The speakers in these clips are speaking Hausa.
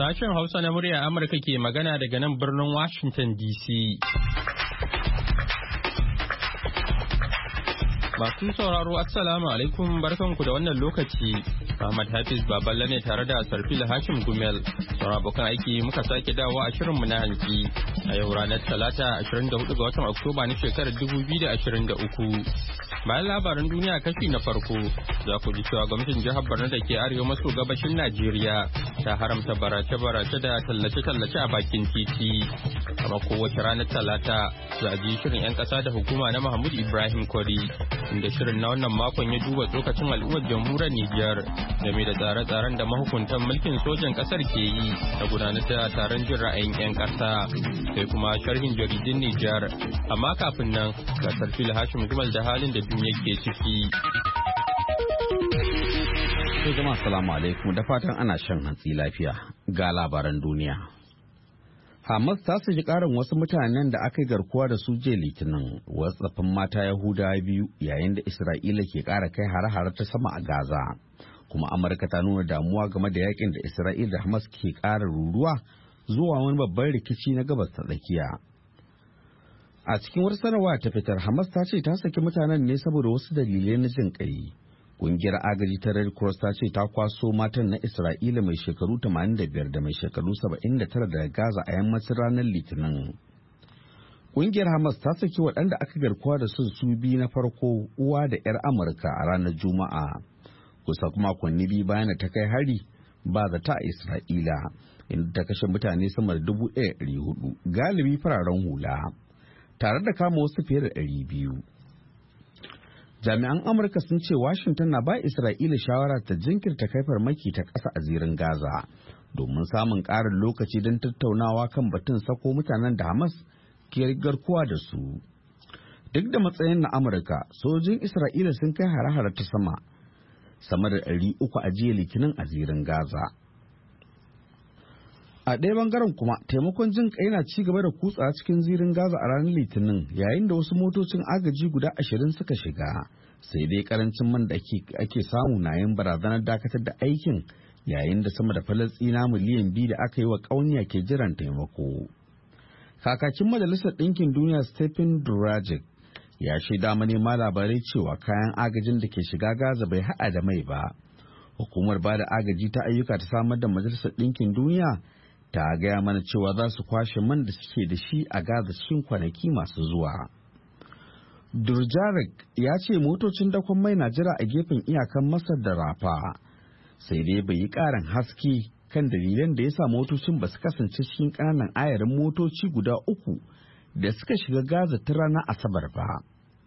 Sashen Hausa na murya Amurka ke magana daga nan birnin Washington DC. Masu sauraro Assalamu alaikum barkanku da wannan lokaci. Ahmad Hafiz Baballe ne tare da Sarfil Hashim Gumel. Sauran abokan aiki muka sake dawo a shirinmu na hantsi. A yau ranar Talata 24 ga watan Oktoba na shekarar 2023. Bayan labaran duniya kashi na farko, za ku ji cewa gwamnatin jihar Borno da ke arewa maso gabashin Najeriya ta haramta barace-barace da tallace-tallace a bakin titi. Kamar kowace ranar Talata, za a ji shirin 'yan ƙasa da hukuma na Mahmud Ibrahim Kwari, inda shirin na wannan makon ya duba tsokacin al'ummar jamhuriyar Nijar game da tsare-tsaren da mahukuntan mulkin sojan ƙasar ke yi na gudanar da taron jin ra'ayin 'yan ƙasa. Sai kuma sharhin jaridun Nijar. Amma kafin nan, ga Sarfil Hashim Gumal da halin da duniya ke ciki. Jama'a salamu alaikum da fatan ana shan hantsi lafiya ga labaran duniya. Hamas ta saki karin wasu mutanen da aka yi garkuwa da su jiya Litinin, wasu tsafin mata Yahudawa biyu yayin da Isra'ila ke kara kai hare-hare ta sama a Gaza. Kuma Amurka ta nuna damuwa game da yakin da Isra'ila da Hamas ke kara ruruwa zuwa wani babban rikici na gabas ta tsakiya. A cikin wata sanarwa ta fitar, Hamas ta ce ta saki mutanen ne saboda wasu dalilai na jin ƙai. Ƙungiyar agaji ta Red Cross ta ce ta kwaso matan na Isra'ila mai shekaru 85 da mai shekaru 79 daga Gaza a yammacin ranar Litinin. Ƙungiyar Hamas ta saki waɗanda aka garkuwa da su biyu na farko, uwa da 'yar Amurka, a ranar Juma'a. Kusa kuma makonni biyu bayan da ta kai hari ba zata a Isra'ila, inda ta kashe mutane sama da 1,400, galibi fararen hula, tare da kama wasu fiye da 200. Jami'an Amurka sun ce Washington na ba Isra'ila shawara ta jinkirta kai farmaki ta ƙasa a zirin Gaza domin samun ƙarin lokaci don tattaunawa kan batun sako mutanen da Hamas ke garkuwa da su. Duk da matsayin na Amurka, sojojin Isra'ila sun kai hare-hare ta sama da 300 a jiya Litinin a zirin Gaza. A ɗaya bangaren kuma, taimakon jin ƙai na ci gaba da kutsa cikin zirin Gaza a ranar Litinin, yayin da wasu motocin agaji guda 20 suka shiga. Sai dai karancin man da ake samu na yin barazanar dakatar da aikin, yayin da sama da Falasɗina miliyan 2 da aka yi wa ƙauniya ke jiran taimako. Kakakin Majalisar Ɗinkin Duniya Stephen Dujarric ya shaida manema labarai cewa kayan agajin da ke shiga Gaza bai haɗa da mai ba. Hukumar ba da agaji ta ayyuka ta samar da Majalisar Ɗinkin Duniya ta gaya mana cewa za su kwashe man da suke da shi a Gaza cikin kwanaki masu zuwa. Dujarric ya ce motocin dakon mai na jira a gefen iyakan Masar da Rafa, sai dai bai yi ƙarin haske kan dalilan da ya sa motocin ba su kasance cikin ƙananan ayarin motoci guda 3 da suka shiga Gaza ta ranar Asabar ba.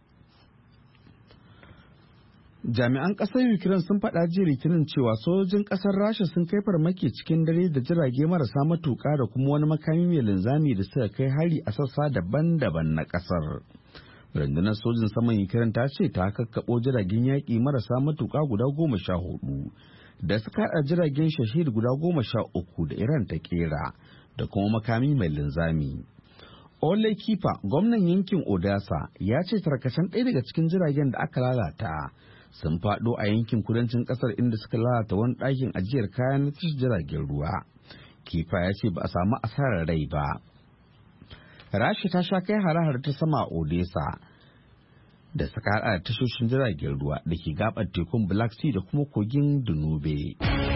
Jami'an ƙasar Ukraine sun faɗa jiya Litinin cewa sojojin ƙasar Rasha sun kai farmaki cikin dare da jirage marasa matuƙa da kuma wani makami mai linzami da suka kai hari a sassa daban-daban na ƙasar. Rundunar sojin saman Ukraine ta ce ta kakkaɓo jiragen yaƙi marasa matuƙa guda 14 da suka haɗa jiragen Shahid guda 13 da Iran ta ƙera da kuma makami mai linzami. Ole Kifa, gwamnan yankin Odessa, ya ce tarkacen ɗaya daga cikin jiragen da aka lalata sun faɗo a yankin kudancin ƙasar inda suka lalata wani ɗakin ajiyar kayan na tashar jiragen ruwa. Kifa ya ce ba a samu asarar rai ba. Rasha ta sha kai hare-hare ta sama a Odessa da suka haɗa da tashoshin jiragen ruwa da ke gaɓar tekun Black Sea da kuma kogin Danube.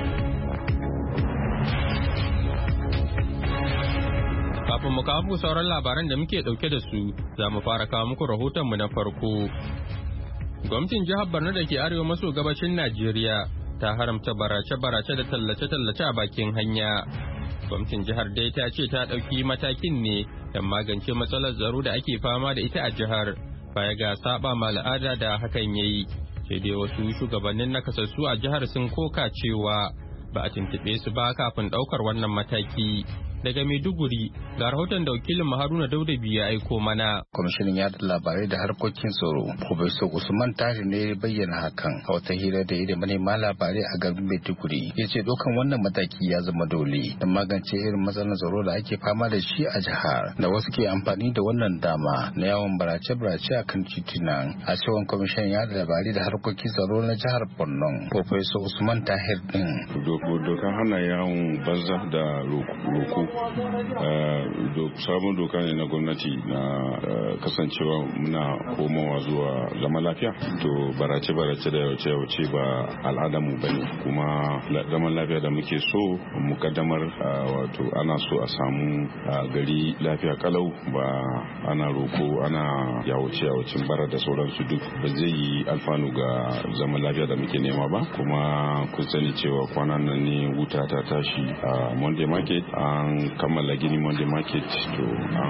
Kafin mu kawo sauran labaran da muke ɗauke da su, za mu fara kawo muku rahotonmu na farko. Gwamnatin jihar Borno da ke arewa maso gabashin Najeriya ta haramta barace-barace da tallace-tallace a bakin hanya. Gwamnatin jihar dai ta ce ta ɗauki matakin ne don magance matsalar tsaro da ake fama da ita a jihar, baya ga saba ma al'ada da hakan ya yi. Sai dai wasu shugabannin nakasassu a jihar sun koka cewa ba a tuntuɓe su ba kafin ɗaukar wannan mataki. daga Maiduguri ga rahoton da wakilin Haruna Daudabi ya aiko mana. Kwamishinan yada labarai da harkokin tsaro Professor Usman Tahir ne ya bayyana hakan a wata hira da ya da manema labarai a garin Maiduguri. Ya ce dokan wannan mataki ya zama dole don magance irin matsalar tsaro da ake fama da shi a jihar, da wasu ke amfani da wannan dama na yawan barace-barace a kan titunan. A cewar kwamishinan yada labarai da harkokin tsaro na jihar Borno Professor Usman Tahir din. Dokan hana yawon banza da roko sabon doka ne na gwamnati na kasancewa muna komowa zuwa zama lafiya. To barace-barace da yawace ba al'adamu bane, kuma zaman lafiya da muke so mu kaddamar wato ana so a samu gari lafiya kalau, ba ana roko ana yawace bara da sauransu, duk ba zai yi alfanu ga zaman lafiya da muke nema ba. Kuma kun sani cewa kwanan nan ne wuta ta tashi a Monday Market, an kammala gini Monday Market, to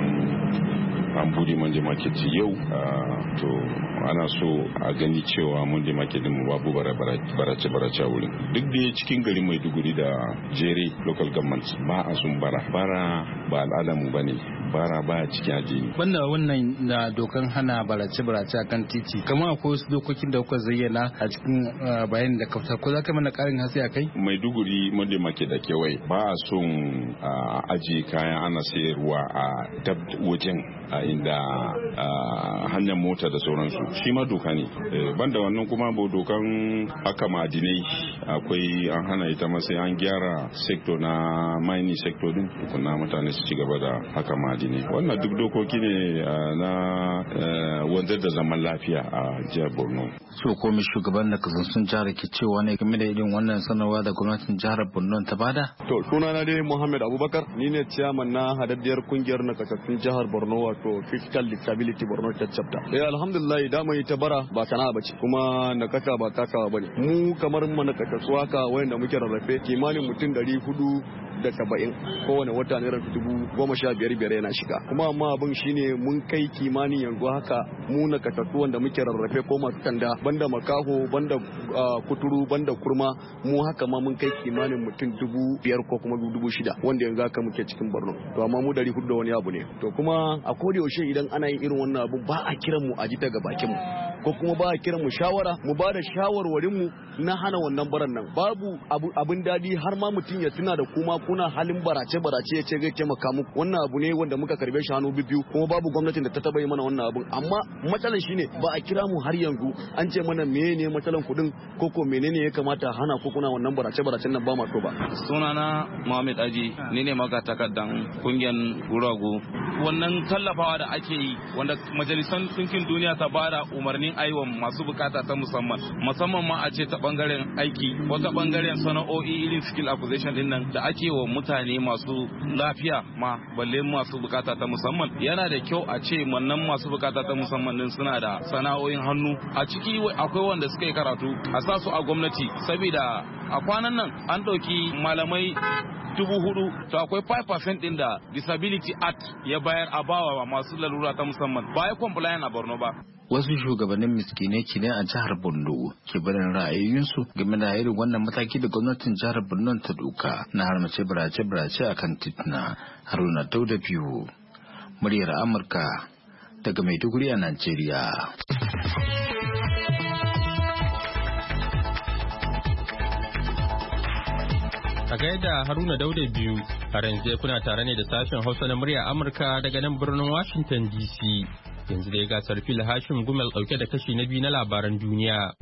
an bude Monday Market yau, to ana so a gani cewa Monday Market din mu babu barace a wurin. Duk da cikin garin Maiduguri da Jere local government ba a sun bara ba al'adar mu bane, bara baya cikin addini. Banda wannan da dokan hana barace a kan titi, kamar akwai wasu dokokin da kuka zayyana a cikin bayanin da kafta, ko za ka mana karin haske a kai? Maiduguri Monday Market da kewaye ba a son ajiye kayan ana sayarwa a dab wajen inda hanyar mota da sauransu, shi ma doka ne. Banda wannan kuma ba dokan haka ma'adinai akwai an hana ita ma sai an gyara sector na mining sector din tukuna mutane su ci gaba da haka ma'adinai. Wannan duk dokoki ne na wanzar da zaman lafiya a jihar Borno. So ko mai shugaban da kasassun jihar ke cewa ne game da irin wannan sanarwa da gwamnatin jihar Borno ta bada? To sunana dai Muhammad Abubakar, ni ne chairman na hadaddiyar kungiyar nakasassun jihar Borno, wato Physical Disability Borno Chapter. Alhamdulillah da mai ta bara ba sana'a bace, kuma nakasa ba kasawa bane. Mu kamar mu nakasassu haka wayanda muke rarrafe kimanin mutum 470 kowane wata naira 15,500 yana shiga. Kuma amma abin shine mun kai kimanin yanzu haka mu nakasassu wanda muke rarrafe ko masu tanda, banda makaho, banda kuturu, banda kurma, mu haka ma mun kai kimanin mutum 5,000 ko kuma 6,000 wanda yanzu haka muke cikin Borno. To amma mu 400 da wani abu ne. To kuma a koda yaushe idan ana yin irin wannan abu ba a kiran mu a ji daga bakin mu, ko kuma ba a kiran mu shawara mu ba da shawarwarin mu na hana wannan baran nan. Babu abin dadi har ma mutum ya tuna da kuma kuna halin barace ya ce zai taimaka muku. Wannan abu ne wanda muka karbe shi hannu biyu, kuma babu gwamnatin da ta taba yi mana wannan abun. Amma matsalar shine ba a kira mu har yanzu an ce mana menene matsalar kudin ko menene ya kamata hana ko kuna wannan barace nan ba ma to ba. Sunana Muhammad Aji, ni ne magatakardan kungiyar Guragu. Wannan tallafawa da ake yi wanda majalisar ɗinkin duniya ta bada umarnin aiwon masu bukata ta musamman ma a ce ta bangaren aiki ko ta bangaren sana'o'i irin skill acquisition din nan da ake wa mutane masu lafiya ma balle masu bukata ta musamman. Yana da kyau a ce wannan masu bukata ta musamman din suna da sana'o'in hannu a ciki. Akwai wanda suka yi karatu a sa su a gwamnati, saboda a kwanan nan an ɗauki malamai 4,000, to akwai 5% din da Disability Act ya bayar a bawa masu lalura ta musamman, ba ya compliant a Borno ba. Wasu shugabannin miskinai ne a jihar Borno ke barin ra'ayoyinsu game da irin wannan mataki da gwamnatin jihar Borno ta doka na harmace barace a kan tituna. Haruna Dauda biyu, muryar Amurka daga Maiduguri a Najeriya. A gaida Haruna Dauda biyu, har yanzu kuna tare ne da sashen Hausa na murya Amurka daga nan birnin Washington DC. Yanzu dai gasar fil Hashim Gumel ɗauke da kashi na biyu na labaran duniya.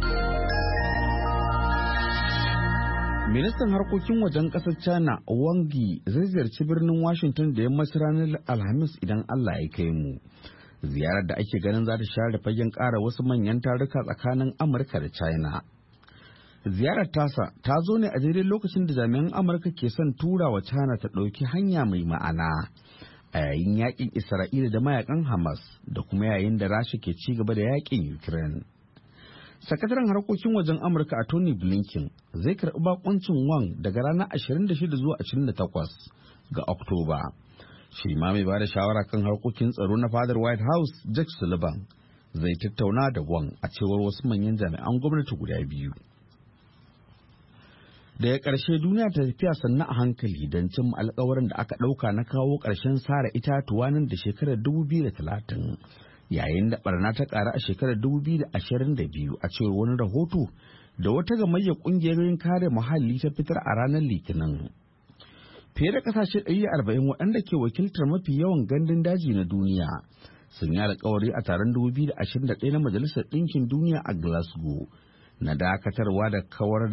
Ministan harkokin wajen ƙasar China Wang Yi zai ziyarci birnin Washington da yammacin ranar Alhamis idan Allah ya kai mu. Ziyarar da ake ganin za ta share fagen ƙara wasu manyan taruka tsakanin Amurka da China. Ziyarar tasa ta zo ne a daidai lokacin da jami'an Amurka ke son tura wa China ta ɗauki hanya mai ma'ana a yayin yakin Isra'ila da mayakan Hamas da kuma yayin da Rasha ke ci gaba da yakin Ukraine. Sakataren harkokin wajen Amurka a Tony Blinken zai karɓi bakuncin Wang daga ranar 26 zuwa 28 ga Oktoba. Shi ma mai bada shawara kan harkokin tsaro na fadar White House Jack Sullivan zai tattauna da Wang a cewar wasu manyan jami'an gwamnati guda biyu. Daga ƙarshe duniya ta tafiya sannu a hankali don cimma alƙawarin da aka ɗauka na kawo ƙarshen sare itatuwa nan da shekarar 2030 yayin da barna ta ƙara a shekarar 2022 a cewar wani rahoto da wata gamayyar ƙungiyoyin kare muhalli ta fitar a ranar Litinin. Fiye da ƙasashe 140 waɗanda ke wakiltar mafi yawan gandun daji na duniya sun yi alƙawari a taron 2021 na Majalisar Ɗinkin Duniya a Glasgow na dakatarwa da kawar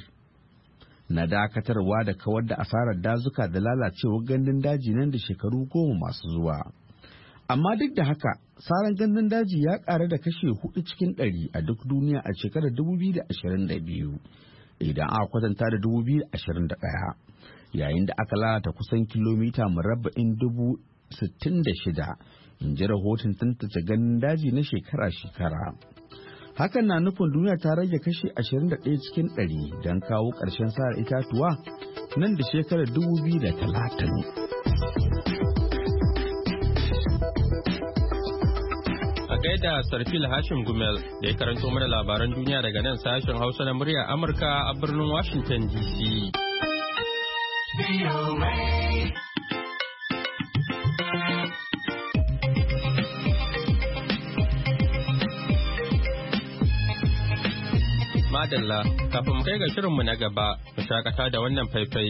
da asarar dazuka da lalacewar gandun daji nan da shekaru 10 masu zuwa. Amma duk da haka, saran gandun daji ya ƙaru da kashe 4 cikin 100 a duk duniya a shekarar 2022 idan aka kwatanta da 2021, yayin da aka lalata kusan kilomita murabba'in 66,000 in ji rahoton tantance gandun daji na shekara-shekara. Hakan na nufin duniya ta rage kashi 21 cikin 100 don kawo ƙarshen sare itatuwa nan da shekarar 2030. A gaida Sarfil Hashim Gumel da ya karanto mana labaran duniya daga nan sashen Hausa na murya Amurka a birnin Washington DC. Madalla, kafin mu kai ga shirinmu na gaba, mu shakata da wannan faifai.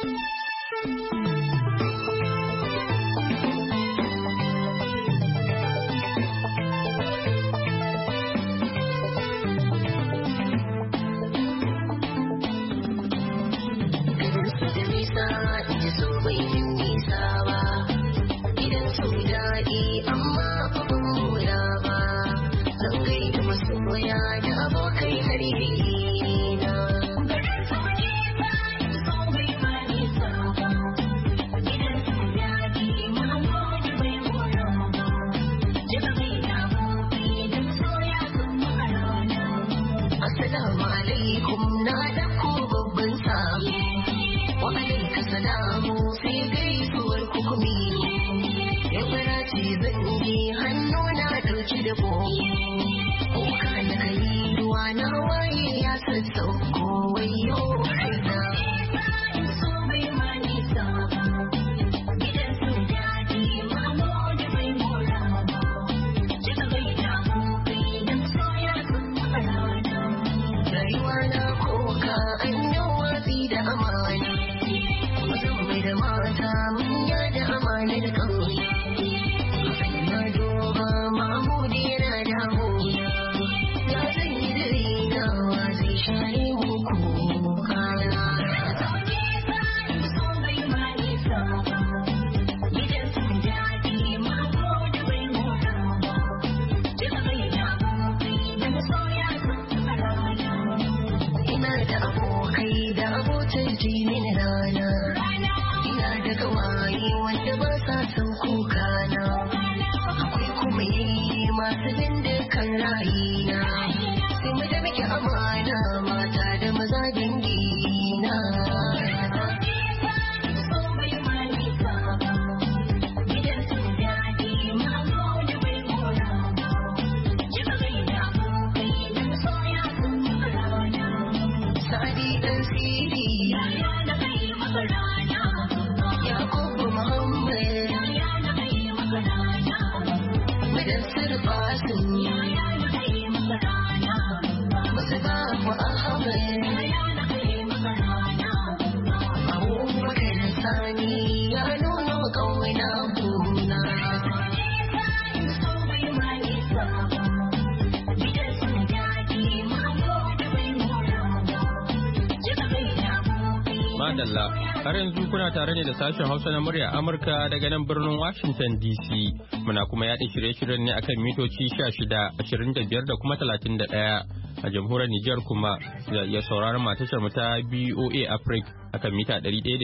Har yanzu kuna tare ne da sashen Hausa na murya Amurka daga nan birnin Washington DC. Muna kuma yaɗa shirye-shiryen ne akan mitoci 16, 25 da kuma 31. A jamhuriyar Nijar kuma za iya sauraron matashar mu ta BOA Africa akan mita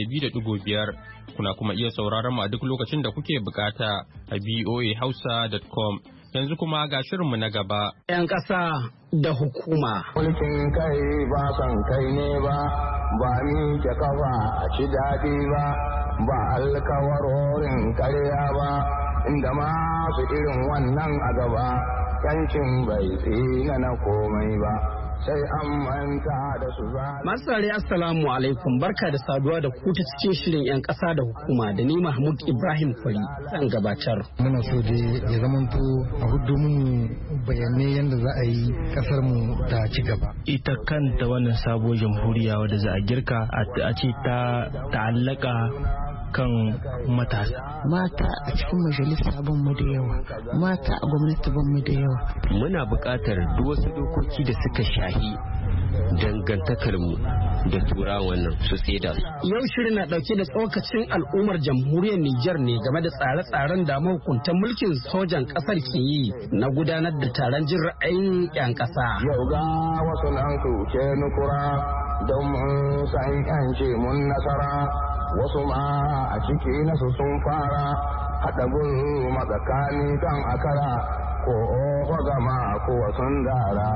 102.5. Kuna kuma iya sauraron mu a duk lokacin da kuke bukata a boahausa.com. Yanzu kuma ga shirinmu na gaba. 'Yan ƙasa da hukuma. Mulkin kai ba son kai ne ba, ba ni ke kafa a ci daɗi ba, ba alkawarorin karya ba, inda masu irin wannan a gaba, yancin bai tsina na komai ba. sai an manta da su Masu tsare assalamu alaikum, barka da saduwa da ku ta cikin shirin 'yan ƙasa da hukuma da ni Mahmud Ibrahim Kwari zan gabatar. Muna so dai ya zamanto a hudu mu bayanai yadda za a yi kasar mu ta ci gaba. Ita kanta wannan sabuwar jamhuriya wadda za a girka a ce ta ta'allaka kan matasa. Mata a cikin majalisa ban mu da yawa, mata a gwamnati ban mu da yawa. Muna buƙatar duk wasu dokoki da suka shahi dangantakar mu da turawan nan su tseda su. Yau shirin na dauke da tsokacin al'ummar jamhuriyar Nijar ne game da tsare-tsaren da mahukuntan mulkin sojan kasar ke yi na gudanar da taron jin ra'ayin 'yan ƙasa. Yau ga wasu nan ke nukura don mun san 'yanci mun nasara, wasu ma a ciki nasu sun fara haɗa gulu matsakani kan akara ko oho gama ko sun dara.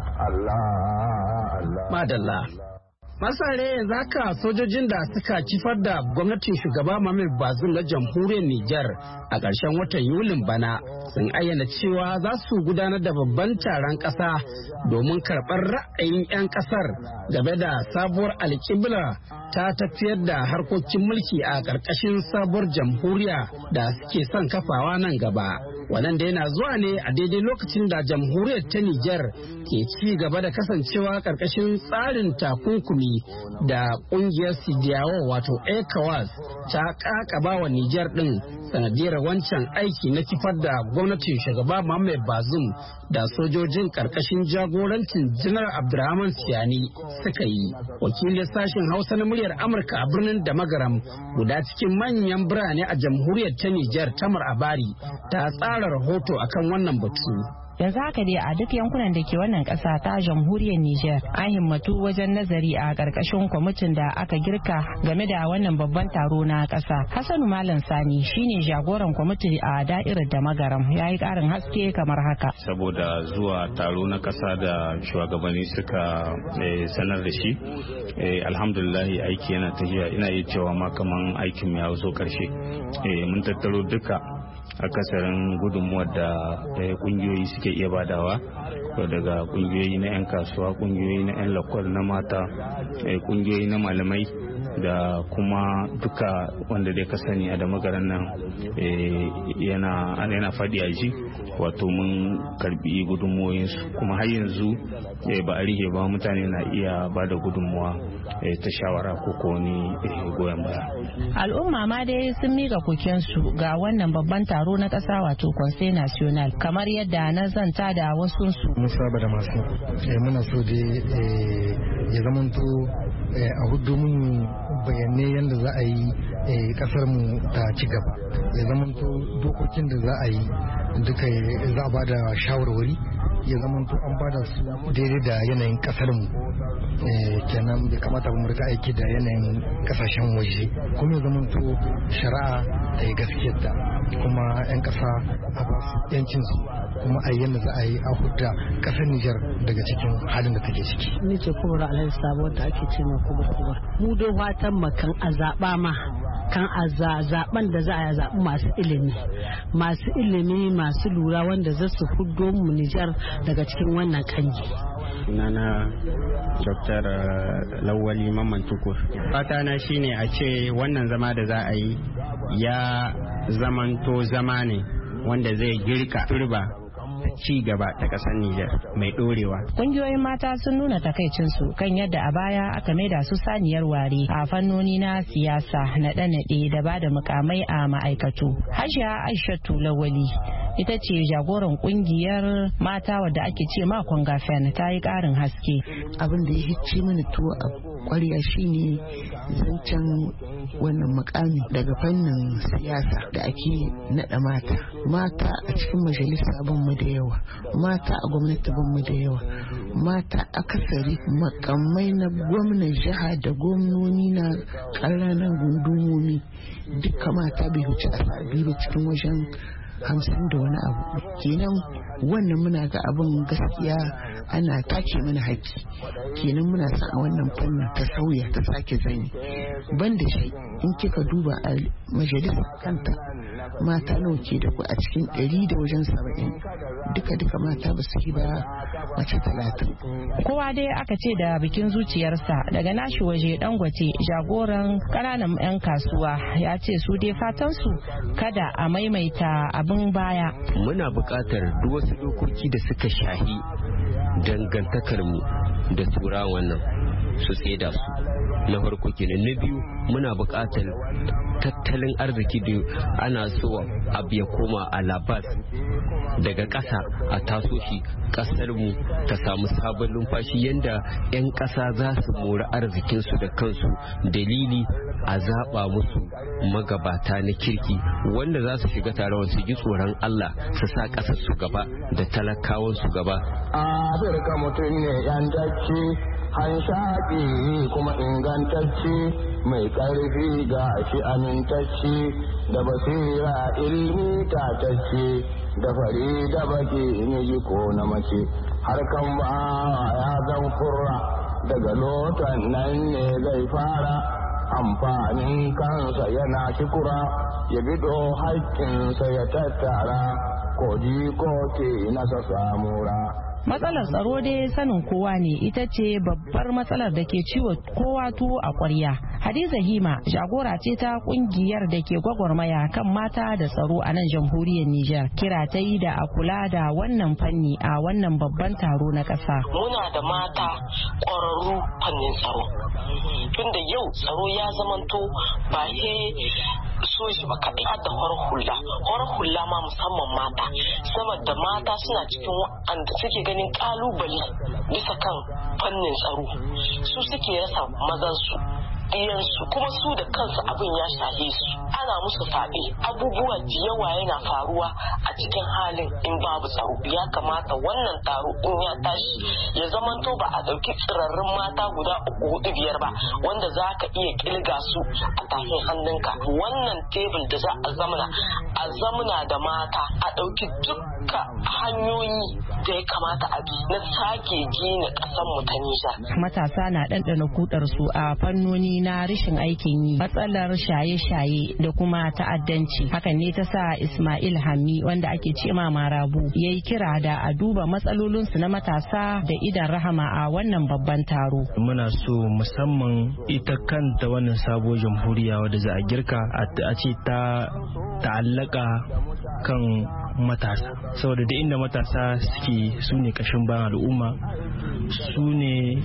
Allah. Madalla. Masare yanzu haka sojojin da suka kifar da gwamnatin shugaba Muhammad Bazoum na jamhuriyar Nijar a ƙarshen watan Yulin bana sun ayyana cewa za su gudanar da babban taron ƙasa domin karɓar ra'ayin 'yan ƙasar game da sabuwar alƙibla ta tafiyar da harkokin mulki a ƙarƙashin sabuwar jamhuriya da suke son kafawa nan gaba. Wannan da yana zuwa ne a daidai lokacin da jamhuriyar ta Nijar ke ci gaba da kasancewa ƙarƙashin tsarin takunkumi da ƙungiyar Sidiyawo wato ECOWAS ta ƙaƙaba wa Nijar ɗin sanadiyar wancan aiki na kifar da gwamnatin shugaba Muhammad Bazoum da sojojin ƙarƙashin jagorancin Janar Abdurrahman Tiyani suka yi. Wakilin sashen Hausa na muryar Amurka a birnin Damagaram, guda cikin manyan birane a jamhuriyar ta Nijar, Tamar Abari, ta tsara rahoto akan wannan batu. Yanzu haka dai a duk yankunan da ke wannan ƙasa ta jamhuriyar Nijar an himmatu wajen nazari a ƙarƙashin kwamitin da aka girka game da wannan babban taro na ƙasa. Hassanu Malam Sani shine jagoran kwamiti a da'irar da Magaram, ya yi ƙarin haske kamar haka. Saboda zuwa taro na ƙasa da shugabanni suka sanar da shi, alhamdulillahi aiki yana tafiya, ina iya cewa ma kaman aikin ya zo ƙarshe. Mun tattaro duka akasarin gudunmuwar da kungiyoyi suke iya badawa, daga kungiyoyi na 'yan kasuwa, kungiyoyi na 'yan lakwal, na mata, kungiyoyi na malamai da kuma duka wanda dai ka sani a da magaran nan yana faɗi a ji, wato mun karbi gudunmuwoyinsu, kuma har yanzu ba a rihe ba, mutane na iya ba da gudunmuwa ta shawara ko koni goyon baya. Al'umma ma dai sun mika kokensu ga wannan babban taro na ƙasa wato Conseil National, kamar yadda na zanta da wasu su. Mun saba da masu muna so dai ya zamanto a hudu mun bayanai yadda za a yi kasar mu ta ci gaba, ya zamanto dokokin da za a yi duka za a ba da shawarwari, ya zamanto an ba da su daidai da yanayin kasar mu, kenan bai kamata ba mu rika aiki da yanayin kasashen waje, kuma ya zamanto shari'a ta yi gaskiyar ta, kuma 'yan kasa a ba su yancin su, kuma a yanda za a yi a hudda kasar Nijar daga cikin halin da take ciki. Ni ce Kubra Alhaji Sabo da ake ce mai Kubra. Mu dai fatan makan a zaɓa ma kan a zaɓen da za a zaɓi masu ilimi masu lura wanda za su huddo mu Nijar daga cikin wannan kanji. Sunana Dr. Lawali Mamman Tukur. Fatana shine a ce wannan zama da za a yi ya zamanto zama ne wanda zai girka turba ci gaba ta kasar Nijar mai dorewa. Kungiyoyin mata sun nuna takaicinsu kan yadda a baya aka maida su saniyar ware a fannoni na siyasa, naɗe-naɗe da ba da mukamai a ma'aikatu. Hajiya Aishatu Lawali ita ce jagoran kungiyar mata wadda ake ce makon gafen, ta yi ƙarin haske. Abin da ya hicci mini tuwo a kwarya shine zancen wannan mukami daga fannin siyasa da ake naɗa mata a cikin majalisa ban mu da yawa, mata a gwamnati ban mu da yawa, mata akasari makamai na gwamnan jiha da gwamnoni na ƙananan gundumomi duka mata bai wuce a biyu cikin wajen 50 da wani abu. Kenan wannan muna ga abin gaskiya ana take mana haƙƙi. Kenan muna sa a wannan fannin ta sauya ta sake zani. Ban da shi in kika duba a majalisa kanta mata nawa ke da ku a cikin 100 da wajen 70 duka mata ba su yi ba mace 30. Kowa dai aka ce da bikin zuciyarsa. Daga nashi waje Dangote jagoran ƙananan 'yan kasuwa ya ce su dai fatansu kada a maimaita abin baya. Muna buƙatar duk wasu dokoki da suka shahi dangantakarmu da turawan wannan su tseda su. Na farko kenan. Na biyu muna buƙatar tattalin arziki da ana so abu ya koma a labas daga ƙasa a taso shi ƙasarmu ta samu sabon numfashi yadda 'yan ƙasa za su mori arzikinsu da kansu. Dalili a zaɓa musu magabata na kirki wanda za su shiga taron su ji tsoron Allah su sa ƙasar su gaba da talakawan su gaba. Afirka mutum ne 'yantacce hanshaƙi kuma ingantacce mai ƙarfi ga shi amintacce da basira ilmi tatacce da fari da baki miji ko na mace harkan ba ya zan kurra daga lotan nan ne zai fara amfanin kansa yana kikura ya bido haƙƙinsa ya tattara koji ko ke nasa samura. Matsalar tsaro dai sanin kowa ne ita ce babbar matsalar da ke ciwo kowa tuwo a ƙwarya. Hadiza Hima jagora ce ta kungiyar da ke gwagwarmaya kan mata da tsaro a nan jamhuriyar Nijar. Kira ta yi da a kula da wannan fanni a wannan babban taro na ƙasa. Muna da mata ƙwararru fannin tsaro. Tunda yau tsaro ya zamanto ba soji ba kaɗai har da horar hula ma musamman mata saboda mata suna cikin wanda suke ganin kalubale bisa kan fannin tsaro su suke rasa mazansu ɗiyansu kuma su da kansu abin ya shahe su ana musu faɗi abubuwa da yawa yana faruwa a cikin halin in babu tsaro. Ya kamata wannan taro in ya tashi ya zamanto ba a ɗauki tsirarrun mata guda 3, 4, 5 ba wanda za ka iya kilga su a tafin hannunka. Wannan tebul da za a zamana da mata a ɗauki dukka hanyoyi da ya kamata a bi na sake gina ƙasar mu ta Nijar. Matasa na ɗanɗana kudar su a fannoni na rashin aikin yi, matsalar shaye-shaye da kuma ta'addanci. Hakan ne ta sa Ismail Hammi wanda ake ce ma Marabu ya yi kira da a duba matsalolinsu na matasa da idan rahama a wannan babban taro. Muna so musamman ita kanta wannan sabuwar jamhuriya wadda za a girka a ce ta ta'allaka kan matasa, saboda da inda matasa suke su ne kashin bayan al'umma, su ne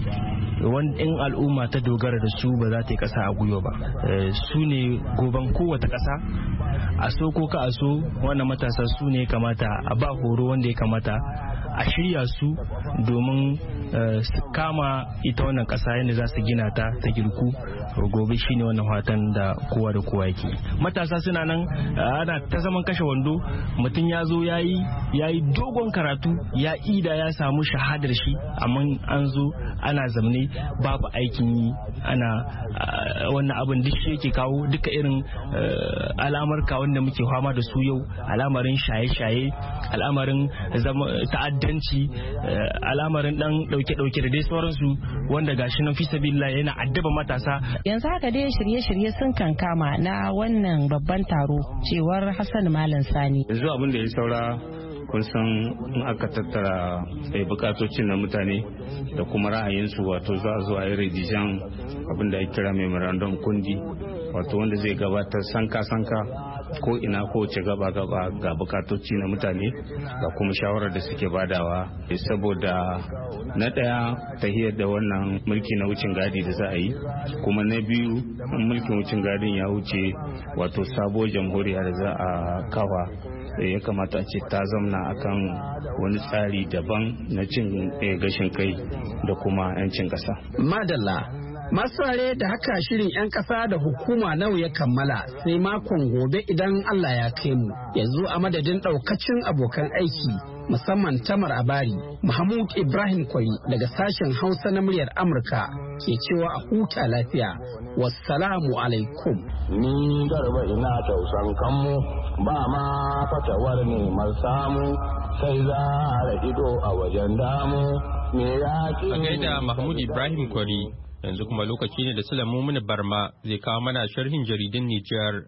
in al'umma ta dogara da su ba za ta yi kasa a gwiwa ba, su ne goban kowace kasa. A so ko ka a so wannan matasa su ne kamata a ba horo wanda ya kamata a shirya su domin su kama ita wannan kasa yadda za su gina ta girku gobe. Shine wannan fatan da kowa da kowa yake. Matasa suna nan ana ta zaman kashe wando, mutum ya zo ya yi dogon karatu ya ida ya samu shahadar shi, amma an zo ana zamne babu aikin yi, ana wannan abin duk shi yake kawo duka irin alamarka wanda muke fama da su yau, alamarin shaye-shaye, al'amarin ta'addanci, al'amarin dan dauke-dauke da dai sauransu wanda gashi nan fi sabilillah yana addaba matasa. Yanzu haka dai shirye-shirye sun kankama na wannan babban taro cewar Hassan Malam Sani. Yanzu abin da ya saura kun san in aka tattara bukatocin na mutane da kuma ra'ayinsu, wato za a zo a yi redijan abin da ya kira memorandum kundi, wato wanda zai gabatar sanka-sanka ko ina ko ce gaba-gaba ga bukatoci na mutane da kuma shawarar da suke badawa, saboda na ɗaya tahiyar da wannan mulki na wucin gadi da za a yi, kuma na biyu mulkin wucin gadin ya wuce, wato sabuwar jamhuriya da za a kawa ya kamata a ce ta zamna akan wani tsari daban na cin gashin kai da kuma 'yancin ƙasa. Madalla. Masu rare da haka shirin 'yan ƙasa da hukuma nawa ya kammala sai makon gobe idan Allah ya kai mu. Yanzu a madadin ɗaukacin abokan aiki musamman Tamar Abari, Mahmud Ibrahim Kwari daga sashen Hausa na muryar Amurka ke cewa a huta lafiya. Wassalamu alaikum. Ni Garba ina tausan kanmu ba ma fatawar neman samu sai za a ido a wajen damu. A gaida Mahmud Ibrahim Kwari, yanzu kuma lokaci ne da Sulaimu Muni Barma zai kawo mana sharhin jaridun Nijar.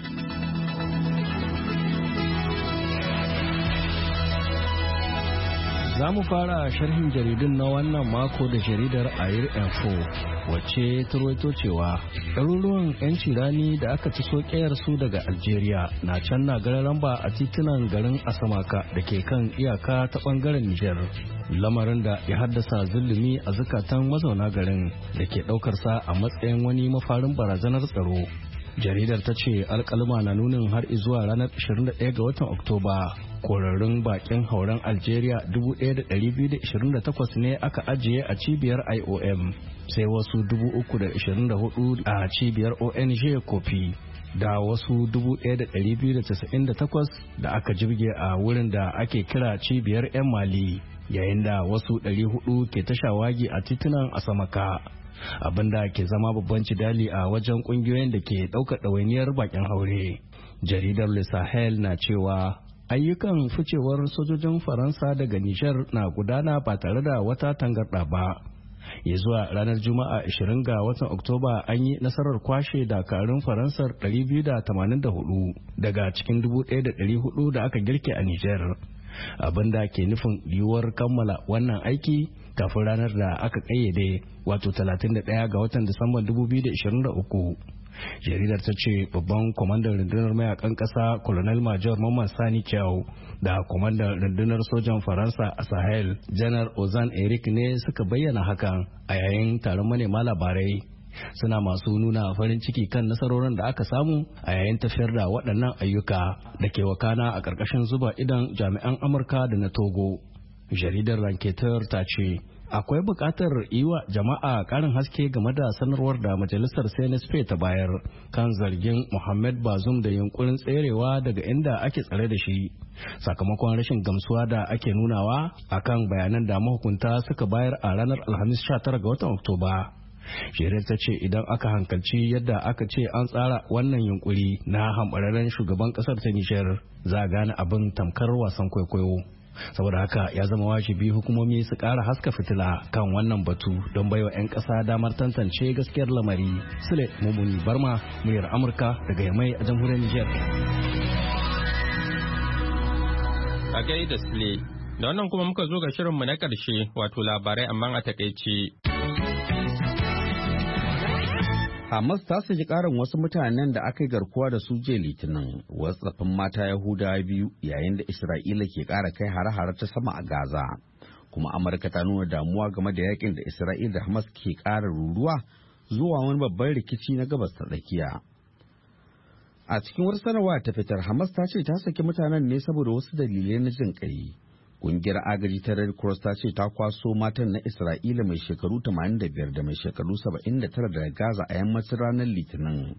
Za mu fara sharhin jaridun na wannan mako da jaridar Air Info wacce ta rawaito cewa ɗaruruwan 'yanci rani da aka ci su daga Algeria na can na gararan ba a titunan garin Asamaka da ke kan iyaka ta ɓangaren Nijar. Lamarin da ya haddasa zulumi a zukatan mazauna garin da ke ɗaukarsa a matsayin wani mafarin barazanar tsaro. Jaridar ta ce alkalma na nunin har zuwa ranar 21 ga watan Oktoba korarrun bakin hauren Algeria 1,228 ne aka ajiye a cibiyar IOM sai wasu 324 a cibiyar ONG Kofi da wasu 1,298 da aka jirge a wurin da ake kira cibiyar 'yan Mali yayin da wasu 400 ke ta shawagi a titunan Asamaka. Abinda ke zama babban cidali a wajen kungiyoyin da ke ɗaukar ɗawainiyar bakin haure. Jaridar Le Sahel na cewa ayyukan ficewar sojojin Faransa daga Nijar na gudana ba tare da wata tangarɗa ba. Ya zuwa ranar Juma'a 20 ga watan Oktoba an yi nasarar kwashe dakarun Faransar 284 daga cikin 1,400 da aka girke a Nijar. Abinda ke nufin yiwuwar kammala wannan aiki kafin ranar da aka kayyade wato 31 ga watan Disamban 2023. Jaridar ta ce babban kwamandan rundunar mayakan ƙasa Colonel Major Mamman Sani Kyau da kwamandan rundunar sojan Faransa a Sahel Janar Ozan Eric ne suka bayyana hakan a yayin taron manema labarai. Suna masu nuna farin ciki kan nasarorin da aka samu a yayin tafiyar da waɗannan ayyuka da ke wakana a ƙarƙashin zuba idan jami'an Amurka da na Togo. Jaridar Ranketer ta ce akwai buƙatar yi wa jama'a ƙarin haske game da sanarwar da majalisar CNSP ta bayar kan zargin Mohamed Bazoum da yunkurin tserewa daga inda ake tsare da shi sakamakon rashin gamsuwa da ake nunawa akan bayanan da mahukunta suka bayar a ranar Alhamis 19 ga watan Oktoba. Shirin ta ce idan aka hankalci yadda aka ce an tsara wannan yunkuri na hambararren shugaban kasar ta Nijar za a gane abin tamkar wasan kwaikwayo. Saboda haka ya zama wajibi hukumomi su ƙara haska fitila kan wannan batu don baiwa 'yan ƙasa damar tantance gaskiyar lamari. Sule Mumuni Barma, muryar Amurka daga Yamai a jamhuriyar Nijar. A gaida Sule, da wannan kuma muka zo ga shirinmu na ƙarshe wato labarai amma a takaice. Hamas ta saki karin wasu mutanen da aka yi garkuwa da su jiya Litinin, wasu tsafin mata Yahudawa biyu yayin da Isra'ila ke ƙara kai hare-hare ta sama a Gaza. Kuma Amurka ta nuna damuwa game da yakin da Isra'ila da Hamas ke ƙara ruruwa zuwa wani babban rikici na gabas ta tsakiya. A cikin wata sanarwa ta fitar, Hamas ta ce ta saki mutanen ne saboda wasu dalilai na jin ƙai. Kungiyar agaji ta Red Cross ta ce ta kwaso matan na Isra'ila mai shekaru 85 da mai shekaru 79 daga Gaza a yammacin ranar Litinin.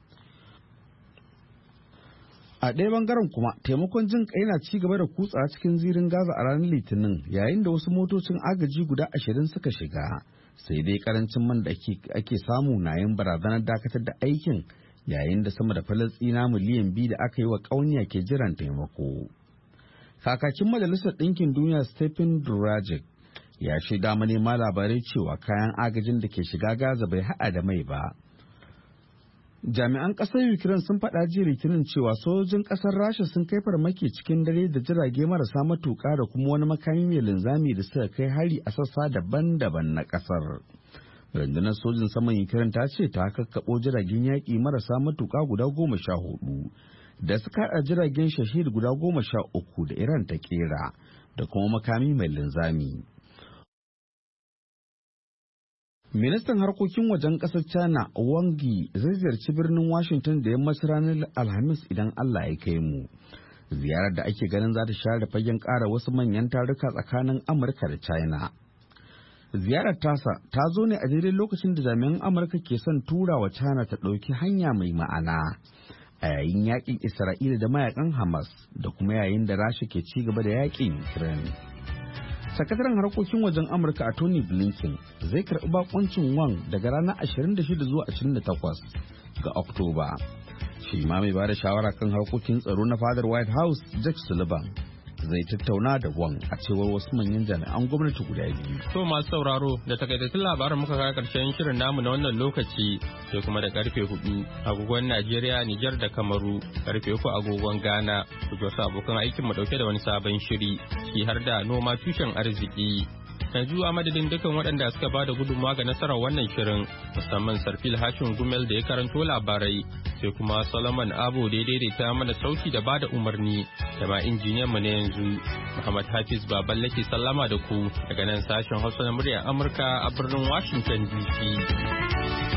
A ɗaya bangaren kuma, taimakon jin ƙai na ci gaba da kutsa cikin zirin Gaza a ranar Litinin yayin da wasu motocin agaji guda 20 suka shiga. Sai dai karancin man da ake samu na yin barazanar dakatar da aikin yayin da sama da Falasɗina miliyan 2 da aka yi wa ƙauniya ke jiran taimako. Kakakin Majalisar Ɗinkin Duniya Stephen Dujarric ya shaida manema labarai cewa kayan agajin da ke shiga Gaza bai haɗa da mai ba. Jami'an ƙasar Ukraine sun faɗa jiya Litinin cewa sojojin ƙasar Rasha sun kai farmaki cikin dare da jirage marasa matuƙa da kuma wani makami mai linzami da suka kai hari a sassa daban-daban na ƙasar. Rundunar sojin saman Ukraine ta ce ta kakkaɓo jiragen yaƙi marasa matuƙa guda 14. Da suka haɗa jiragen Shahid guda 13 da Iran ta kera da kuma makami mai linzami. Ministan harkokin wajen ƙasar China Wang Yi zai ziyarci birnin Washington da yammacin ranar Alhamis idan Allah ya kai mu. Ziyarar da ake ganin za ta share fagen ƙara wasu manyan taruka tsakanin Amurka da China. Ziyarar tasa ta zo ne a daidai lokacin da jami'an Amurka ke son tura wa China ta ɗauki hanya mai ma'ana. A yayin yakin Isra'ila da mayakan Hamas da kuma yayin da Rasha ke ci gaba da yakin Ukraine. sakataren harkokin wajen amurka a Tony Blinken zai karɓi bakuncin Wang daga ranar 26 zuwa 28 ga Oktoba. Shi ma mai bada shawara kan harkokin tsaro na fadar White House Jake Sullivan zai tattauna da Wang a cewar wasu manyan jami'an gwamnati guda biyu. To masu sauraro da takaitattun labarin muka kawo karshen shirin namu na wannan lokaci sai kuma da karfe 4 agogon Najeriya, Nijar da Kamaru, karfe 3 agogon Ghana. Ku ga abokan aikin mu dauke da wani sabon shiri, shi har da noma tushen arziki. Yanzu a madadin dukan waɗanda suka ba da gudunmawa ga nasarar wannan shirin, musamman Sarfil Hashin Gumel da ya karanto labarai, sai kuma Solomon Abo da ya daidaita mana sauti da bada umarni, da ma injiniyan mu na yanzu, Muhammad Hafiz Baballe ke sallama da ku daga nan sashen Hausa na muryar Amurka a birnin Washington DC.